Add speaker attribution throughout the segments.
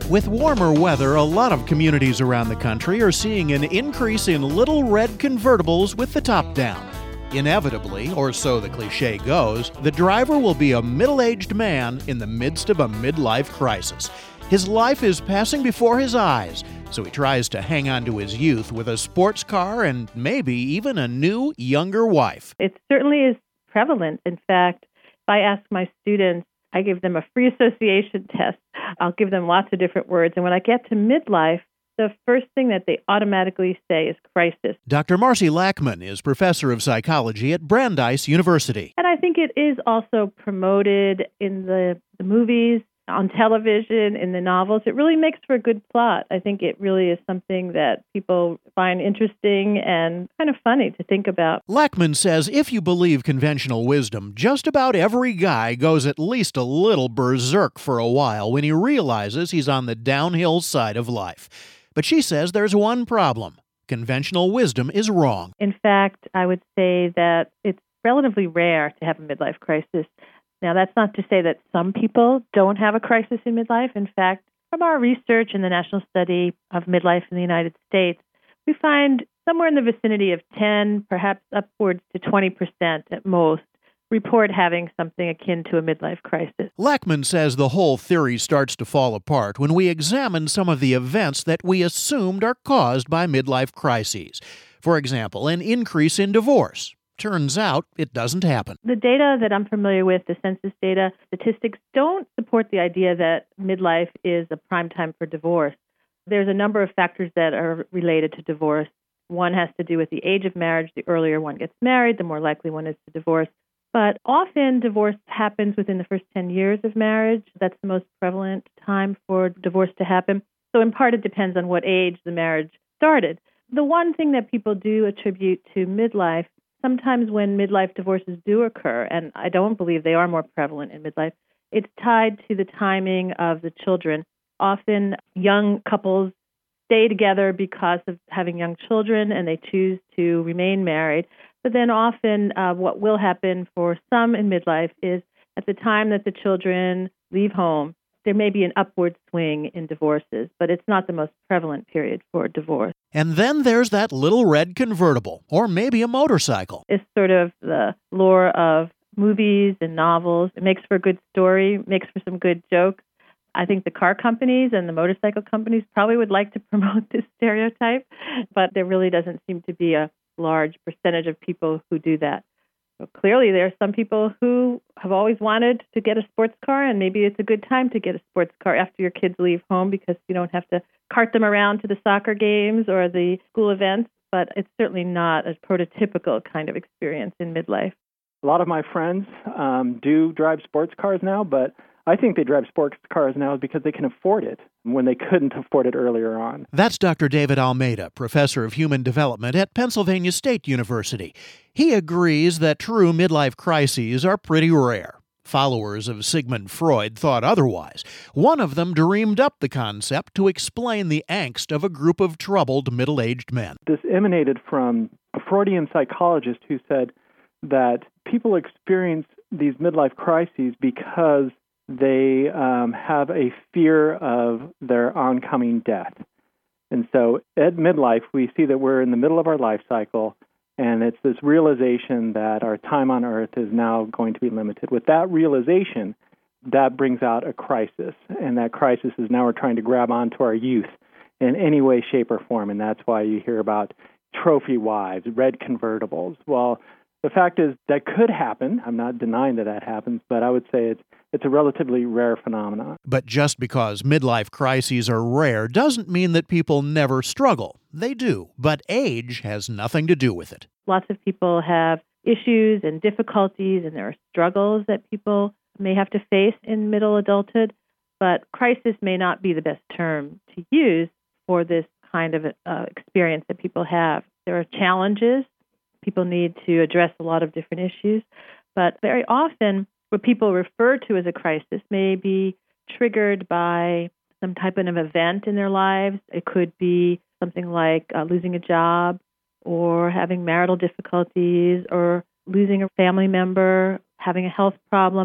Speaker 1: With warmer weather, a lot of communities around the country are seeing an increase in little red convertibles with the top down. Inevitably, or so the cliche goes, the driver will be a middle-aged man in the midst of a midlife crisis. His life is passing before his eyes, so he tries to hang on to his youth with a sports car and maybe even a new, younger wife.
Speaker 2: It certainly is prevalent. In fact, if I ask my students, I give them a free association test. I'll give them lots of different words. And when I get to midlife, the first thing that they automatically say is crisis.
Speaker 1: Dr. Marcy Lackman is professor of psychology at Brandeis University.
Speaker 2: And I think it is also promoted in the movies, on television, in the novels. It really makes for a good plot. I think it really is something that people find interesting and kind of funny to think about.
Speaker 1: Lackman says if you believe conventional wisdom, just about every guy goes at least a little berserk for a while when he realizes he's on the downhill side of life. But she says there's one problem. Conventional wisdom is wrong.
Speaker 2: In fact, I would say that it's relatively rare to have a midlife crisis. Now, that's not to say that some people don't have a crisis in midlife. In fact, from our research in the National Study of Midlife in the United States, we find somewhere in the vicinity of 10, perhaps upwards to 20% at most, report having something akin to a midlife crisis.
Speaker 1: Lackman says the whole theory starts to fall apart when we examine some of the events that we assumed are caused by midlife crises. For example, an increase in divorce. Turns out it doesn't happen.
Speaker 2: The data that I'm familiar with, the census data, statistics, don't support the idea that midlife is a prime time for divorce. There's a number of factors that are related to divorce. One has to do with the age of marriage. The earlier one gets married, the more likely one is to divorce. But often divorce happens within the first 10 years of marriage. That's the most prevalent time for divorce to happen. So in part, it depends on what age the marriage started. The one thing that people do attribute to midlife, sometimes when midlife divorces do occur, and I don't believe they are more prevalent in midlife, it's tied to the timing of the children. Often young couples stay together because of having young children and they choose to remain married. But then often what will happen for some in midlife is at the time that the children leave home, there may be an upward swing in divorces, but it's not the most prevalent period for divorce.
Speaker 1: And then there's that little red convertible, or maybe a motorcycle.
Speaker 2: It's sort of the lore of movies and novels. It makes for a good story, makes for some good jokes. I think the car companies and the motorcycle companies probably would like to promote this stereotype, but there really doesn't seem to be a large percentage of people who do that. So clearly, there are some people who have always wanted to get a sports car, and maybe it's a good time to get a sports car after your kids leave home because you don't have to cart them around to the soccer games or the school events, but it's certainly not a prototypical kind of experience in midlife.
Speaker 3: A lot of my friends do drive sports cars now, but I think they drive sports cars now because they can afford it when they couldn't afford it earlier on.
Speaker 1: That's Dr. David Almeida, professor of human development at Pennsylvania State University. He agrees that true midlife crises are pretty rare. Followers of Sigmund Freud thought otherwise. One of them dreamed up the concept to explain the angst of a group of troubled middle-aged men.
Speaker 3: This emanated from a Freudian psychologist who said that people experience these midlife crises because they have a fear of their oncoming death. And so at midlife, we see that we're in the middle of our life cycle, and it's this realization that our time on earth is now going to be limited. With that realization, that brings out a crisis, and that crisis is now we're trying to grab onto our youth in any way, shape, or form, and that's why you hear about trophy wives, red convertibles. Well, the fact is that could happen. I'm not denying that that happens, but I would say it's a relatively rare phenomenon.
Speaker 1: But just because midlife crises are rare doesn't mean that people never struggle. They do, but age has nothing to do with it.
Speaker 2: Lots of people have issues and difficulties, and there are struggles that people may have to face in middle adulthood, but crisis may not be the best term to use for this kind of experience that people have. There are challenges. People need to address a lot of different issues, but very often what people refer to as a crisis may be triggered by some type of event in their lives. It could be something like losing a job or having marital difficulties or losing a family member, having a health problem.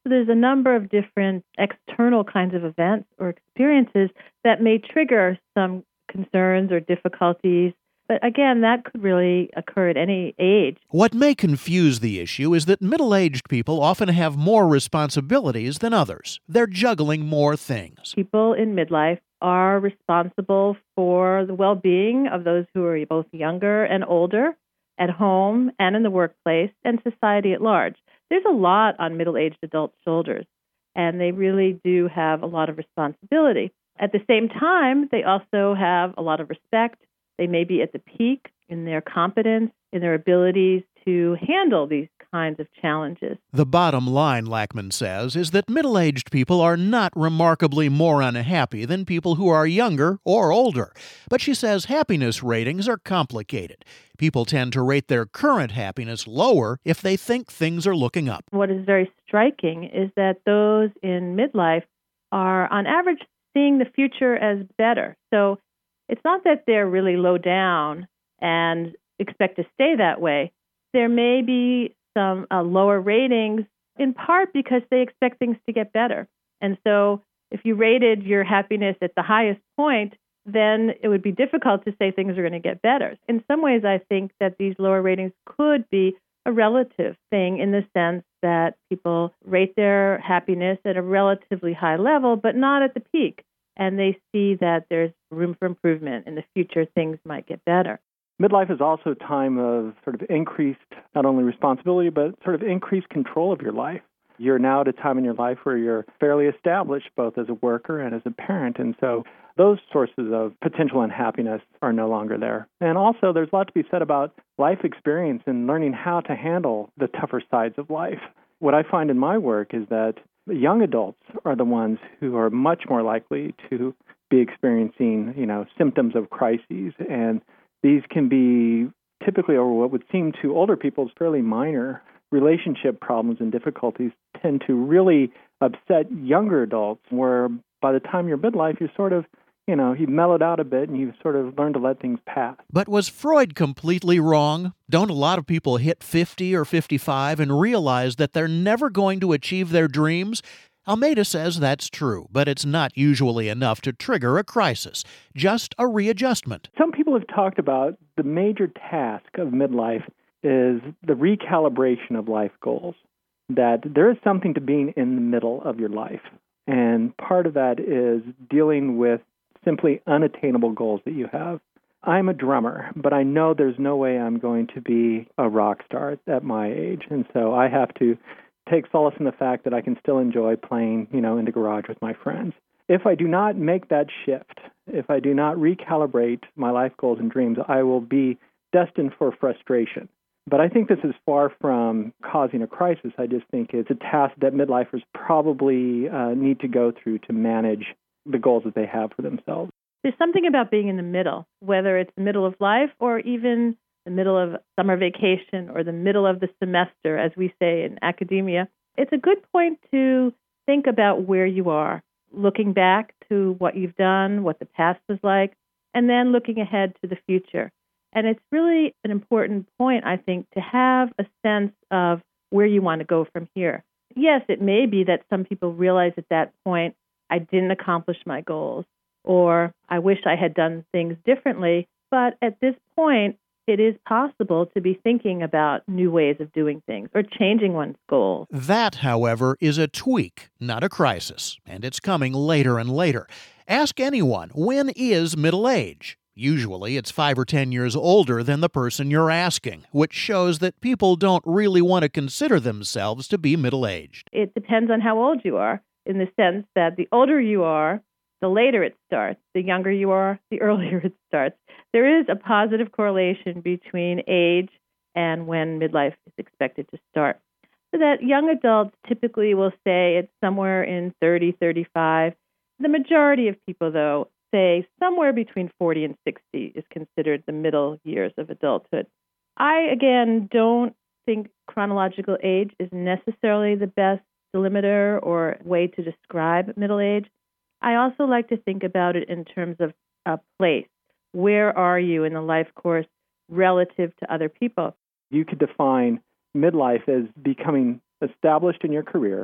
Speaker 2: So there's a number of different external kinds of events or experiences that may trigger some concerns or difficulties. But again, that could really occur at any age.
Speaker 1: What may confuse the issue is that middle-aged people often have more responsibilities than others. They're juggling more things.
Speaker 2: People in midlife are responsible for the well-being of those who are both younger and older, at home and in the workplace, and society at large. There's a lot on middle-aged adults' shoulders, and they really do have a lot of responsibility. At the same time, they also have a lot of respect. They may be at the peak in their competence, in their abilities to handle these kinds of challenges.
Speaker 1: The bottom line, Lackman says, is that middle-aged people are not remarkably more unhappy than people who are younger or older. But she says happiness ratings are complicated. People tend to rate their current happiness lower if they think things are looking up.
Speaker 2: What is very striking is that those in midlife are, on average, seeing the future as better. So it's not that they're really low down and expect to stay that way. There may be some lower ratings, in part because they expect things to get better. And so if you rated your happiness at the highest point, then it would be difficult to say things are going to get better. In some ways, I think that these lower ratings could be a relative thing in the sense that people rate their happiness at a relatively high level, but not at the peak. And they see that there's room for improvement. In the future, things might get better.
Speaker 3: Midlife is also a time of sort of increased, not only responsibility, but sort of increased control of your life. You're now at a time in your life where you're fairly established, both as a worker and as a parent. And so those sources of potential unhappiness are no longer there. And also, there's a lot to be said about life experience and learning how to handle the tougher sides of life. What I find in my work is that young adults are the ones who are much more likely to be experiencing, symptoms of crises. And these can be typically, or what would seem to older people, as fairly minor relationship problems and difficulties tend to really upset younger adults, where by the time you're midlife, you're sort of, you've mellowed out a bit and you've sort of learned to let things pass.
Speaker 1: But was Freud completely wrong? Don't a lot of people hit 50 or 55 and realize that they're never going to achieve their dreams? Almeida says that's true, but it's not usually enough to trigger a crisis, just a readjustment.
Speaker 3: Some people have talked about the major task of midlife is the recalibration of life goals, that there is something to being in the middle of your life. And part of that is dealing with simply unattainable goals that you have. I'm a drummer, but I know there's no way I'm going to be a rock star at my age. And so I have to take solace in the fact that I can still enjoy playing, in the garage with my friends. If I do not make that shift, if I do not recalibrate my life goals and dreams, I will be destined for frustration. But I think this is far from causing a crisis. I just think it's a task that midlifers probably need to go through to manage the goals that they have for themselves.
Speaker 2: There's something about being in the middle, whether it's the middle of life or even the middle of summer vacation or the middle of the semester, as we say in academia. It's a good point to think about where you are, looking back to what you've done, what the past was like, and then looking ahead to the future. And it's really an important point, I think, to have a sense of where you want to go from here. Yes, it may be that some people realize at that point, I didn't accomplish my goals, or I wish I had done things differently. But at this point, it is possible to be thinking about new ways of doing things or changing one's goals.
Speaker 1: That, however, is a tweak, not a crisis, and it's coming later and later. Ask anyone, when is middle age? Usually it's 5 or 10 years older than the person you're asking, which shows that people don't really want to consider themselves to be middle-aged.
Speaker 2: It depends on how old you are, in the sense that the older you are, the later it starts. The younger you are, the earlier it starts. There is a positive correlation between age and when midlife is expected to start. So that young adults typically will say it's somewhere in 30, 35. The majority of people, though, say somewhere between 40 and 60 is considered the middle years of adulthood. I, again, don't think chronological age is necessarily the best delimiter or way to describe middle age. I also like to think about it in terms of a place. Where are you in the life course relative to other people?
Speaker 3: You could define midlife as becoming established in your career,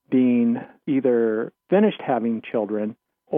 Speaker 3: being either finished having children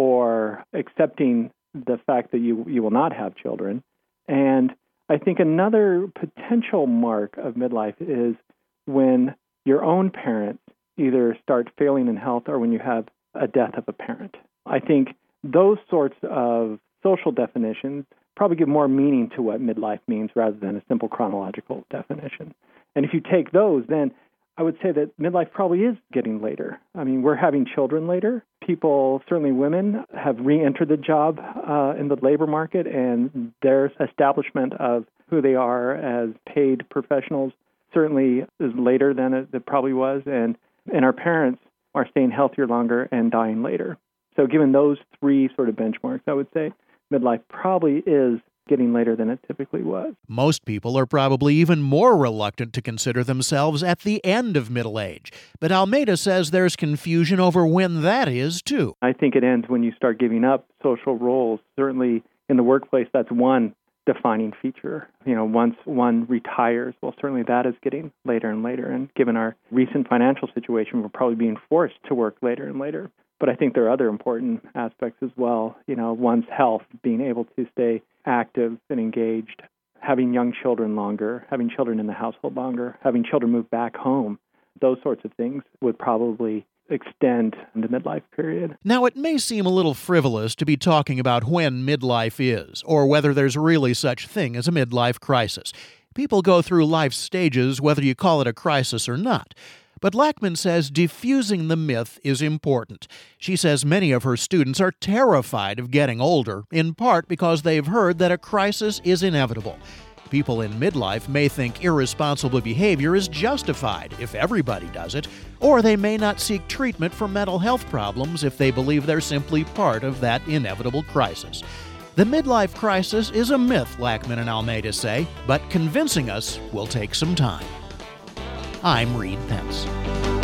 Speaker 3: or accepting the fact that you will not have children. And I think another potential mark of midlife is when your own parents either start failing in health or when you have a death of a parent. I think those sorts of social definitions probably give more meaning to what midlife means rather than a simple chronological definition. And if you take those, then I would say that midlife probably is getting later. I mean, we're having children later. People, certainly women, have re-entered the job in the labor market, and their establishment of who they are as paid professionals certainly is later than it probably was. And our parents are staying healthier longer and dying later. So given those three sort of benchmarks, I would say midlife probably is getting later than it typically was.
Speaker 1: Most people are probably even more reluctant to consider themselves at the end of middle age. But Almeida says there's confusion over when that is, too.
Speaker 3: I think it ends when you start giving up social roles. Certainly in the workplace, that's one defining feature. Once one retires, well, certainly that is getting later and later. And given our recent financial situation, we're probably being forced to work later and later. But I think there are other important aspects as well. One's health, being able to stay active and engaged, having young children longer, having children in the household longer, having children move back home. Those sorts of things would probably extend the midlife period.
Speaker 1: Now, it may seem a little frivolous to be talking about when midlife is, or whether there's really such thing as a midlife crisis. People go through life stages whether you call it a crisis or not. But Lackman says diffusing the myth is important. She says many of her students are terrified of getting older, in part because they've heard that a crisis is inevitable. People in midlife may think irresponsible behavior is justified if everybody does it, or they may not seek treatment for mental health problems if they believe they're simply part of that inevitable crisis. The midlife crisis is a myth, Lackman and Almeida say, but convincing us will take some time. I'm Reed Pence.